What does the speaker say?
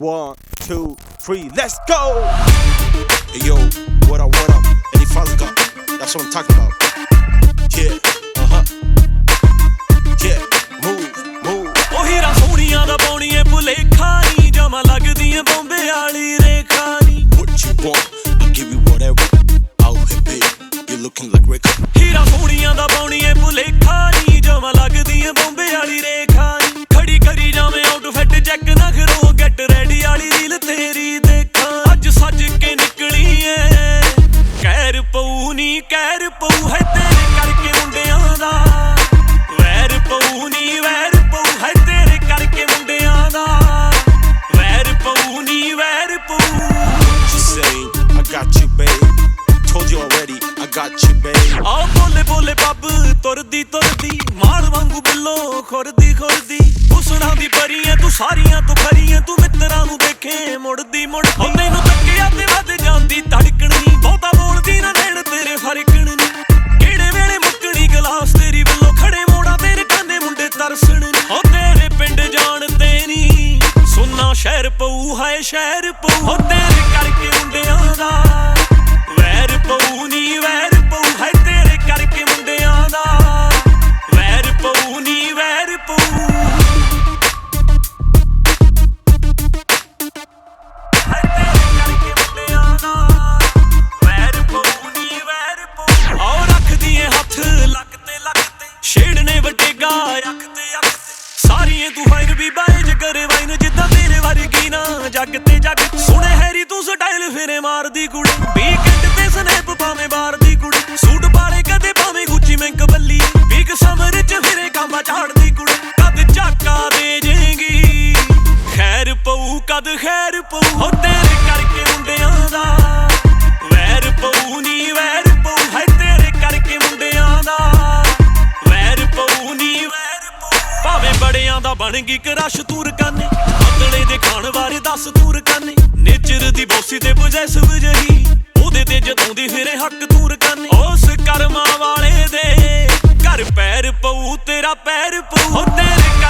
1, 2, 3, let's go! Hey yo, what up, Eddie Falga, that's what I'm talking about. Yeah, yeah, move. ਉਹ ਹੀਰਾ ਸੋਹਣੀਆਂ ਦਾ ਪਾਉਣੀਏ ਭੁਲੇਖਾ ਨੀ ਜਮਾ ਲੱਗਦੀਆਂ ਬੰਬੇ ਵਾਲੀ ਰੇਖਾ ਨੀ What you want, I'll give you whatever. Out here babe, you're looking like Rick. ਹੀਰਾ ਸੋਹਣੀਆਂ ਦਾ ਪਾਉਣੀਏ ਭੁਲੇਖਾ ਨੀ ਜਮਾ ਲੱਗਦੀਆਂ ਬੰਬੇ ਵਾਲੀ ਰੇਖਾ ਨੀ ਖੜੀ ਕਰੀ ਜਾਵੇਂ ਆਊਟਫਿਟ ਚੈੱਕ ਨਾ ਕਰੋ ਗੈਟ ਰੈਡੀ ਵਾਲੀ ਰੀਲ ਤੇਰੀ ਦੇਖਾਂ ਅੱਜ ਸੱਜ ਕੇ ਨਿਕਲੀ ਏ ਕਹਿਰ ਪਊ ਨੀ ਕਹਿਰ ਪਊ ਹੈ ਤੇਰੇ ਕਰਕੇ ਮੁੰਡਿਆਂ ਦਾ ਵੈਰ ਪਊ ਨੀ ਵੈਰ ਪਊ ਹੈ ਤੇਰੇ ਕਰਕੇ ਮੁੰਡਿਆਂ ਦਾ ਵੈਰ ਪਊ ਨੀ ਵੈਰ ਪਊ Just saying, I got you babe. Told you already, I got you babe. ਆਓ ਬੋਲੇ ਬੋਲੇ ਪੱਬ ਤੁਰਦੀ ਤੁਰਦੀ ਮਾਰ ਵਾਂਗੂ ਬਿੱਲੋ ਖੁਰਦੀ ਖੁਰਦੀ ਹੁਸਨਾਂ ਦੀ ਪਰੀ ਐ ਤੂੰ ਸਾਰੀਆਂ ਤੋਂ ਖਰੀ ਐ ਤੂੰ ਮਿੱਤਰਾਂ ਨੂੰ ਦੇਖੇ ਮੁੜਦੀ ਮੁੜਦੀ ਉਹ ਤੈਨੂੰ ਤੱਕਿਆ ਤੇ ਵੱਧ ਜਾਂਦੀ ਧੜਕਣ ਨੀ ਬਹੁਤਾ ਬੋਲਦੀ ਨਾ ਨੈਣ ਤੇਰੇ ਫਰਕਣ ਨੀ ਕਿਹੜੇ ਵੇਲੇ ਮੁੱਕਣੀ ਗਲਾਸ ਤੇਰੀ ਵੱਲੋਂ ਖੜੇ ਮੋੜਾ ਤੇਰੇ ਕਾਨੇ ਮੁੰਡੇ ਤਰਸਣ ਨੀ ਉਹ ਤੇਰੇ ਪਿੰਡ ਜਾਣਦੇ ਨੀ ਸੁਣਨਾ ਸ਼ਹਿਰ ਪਊ ਹਾਏ ਸ਼ਹਿਰ ਪਊ ਉਹ ਤੇਰੇ ਕਰਕੇ ਮੁੰਡਿਆਂ ਦਾ ਵੈਰ ਪਊ ਨੀ ਵੈਰ ਪਊ ਹੈ ਤੇਰੇ ਕਰਕੇ ਮੁੰਡਿਆਂ ਦਾ ਵੈਰ ਪਊ ਨੀ ਵੈਰ ਪਊ ਹੈ ਤੇਰੇ ਕਰਕੇ ਮੁੰਡਿਆਂ ਦਾ ਵੈਰ ਪਊ ਨੀ ਵੈਰ ਪਊ ਆਓ ਰੱਖਦੀ ਏ ਹੱਥ ਲੱਕ ਤੇ ਛੇੜਨੇ ਵੱਟੇਗਾ ਅੱਖ ਤੇ ਸਾਰੀਏ ਤੂੰ ਫਾਇਰ ਵੀ ਬਾਏ ਜਗਰੇ ਵਾਈਨ ਜਿੱਦਾਂ ਤੇਰੇ ਵਰਗੀ ਨਾ ਜੱਗ ਤੇ ਜੱਗ ਸੁਣੇ ਹੈਰੀ ਤੂੰ ਸਟਾਈਲ ਫੇਰੇ ਮਾਰਦੀ ਕੁੜੀ ਵੀਕਐਂਡ ਤੇ ਸਨੈਪ ਭਾਵੇਂ ਬਾਹਰ ਦੀ ਕੁੜੀ ਸੂਟ ਪਾਲੇ ਕਦੇ ਭਾਵੇਂ ਗੁੱਚੀ ਮੈਂਕ ਬੱਲੀ ਵੀਕ ਸਮਰ ਚ ਫਿਰੇ ਕਾਂਬਾ ਝਾੜਦੀ ਕੁੜੀ ਕਦ ਝਾਕਾ ਦੇ ਜੇਗੀ ਖੈਰ ਪਊ ਕਦ ਖੈਰ ਪਊ ਹੋ ਤੇਰੇ ਕਰਕੇ ਮੁੰਡਿਆਂ ਦਾ ਵੈਰ ਪਊ ਨੀ ਵੈਰ ਪਊ ਹੈ ਤੇਰੇ ਕਰਕੇ ਮੁੰਡਿਆਂ ਦਾ ਵੈਰ ਪਊ ਨੀ ਵੈਰ ਪਊ ਭਾਵੇਂ ਬੜਿਆਂ ਦਾ ਬਣ ਗਈ ਕਰਸ਼ ਤੂਰ ਕਾਨੇ ਅਗਲੇ ਦੇ ਖਾਣ ਬਾਰੇ ਦੱਸ ਤੂਰ ਕਾਨੇ ਨੇਚਰ ਦੀ ਬੋਸੀ ਤੇ ਪੋਜੈਸਿਵ ਜਹੀ ਉਹਦੇ ਤੇ ਜਤਾਉਂਦੀ ਫਿਰੇ ਹੱਕ ਤੂਰ ਕਾਨੇ ਉਸ ਕਰਮਾਂ ਵਾਲੇ ਦੇ ਘਰ ਪੈਰ ਪਊ ਤੇਰਾ ਪੈਰ ਪਊ ਤੇਰੇ